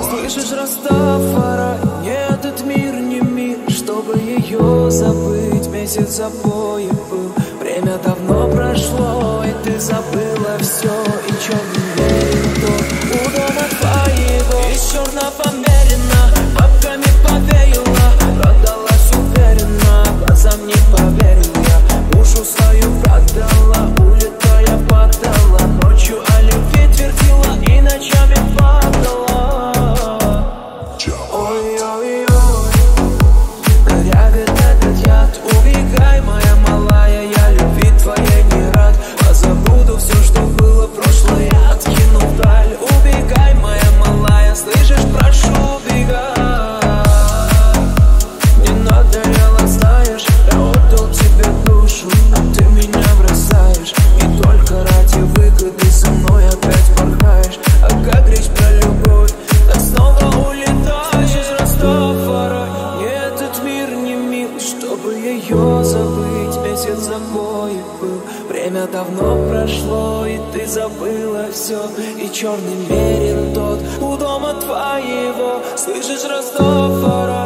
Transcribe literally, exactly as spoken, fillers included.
Слышишь, Растафарай, нет, этот мир не мир, чтобы ее забыть. Месяц запоев был, время давно прошло, и ты забыла все, и черный мерин тот у дома твоего. Из черного мерина бабками повеяла, продалась уверенно, глазам не поверил я. Душу свою продала, улетая падала, ночью о любви твердила и ночами падала. Ой-ой-ой, дырявит этот яд, убегай, моя малая, я любви твоей не рад. Позабуду все, что было прошлое, откину вдаль. Убегай, моя малая, слышишь, прошу, убегай. Не надоело, знаешь, я отдал тебе душу, а ты меня бросаешь. И только ради выгоды со мной опять порхаешь. А как речь про любовь, так снова улетаешь. Растафарай, нет, этот мир не мил, чтобы ее забыть. Месяц запоев был, время давно прошло, и ты забыла все. И черный мерин тот у дома твоего. Слышишь, Растафарай.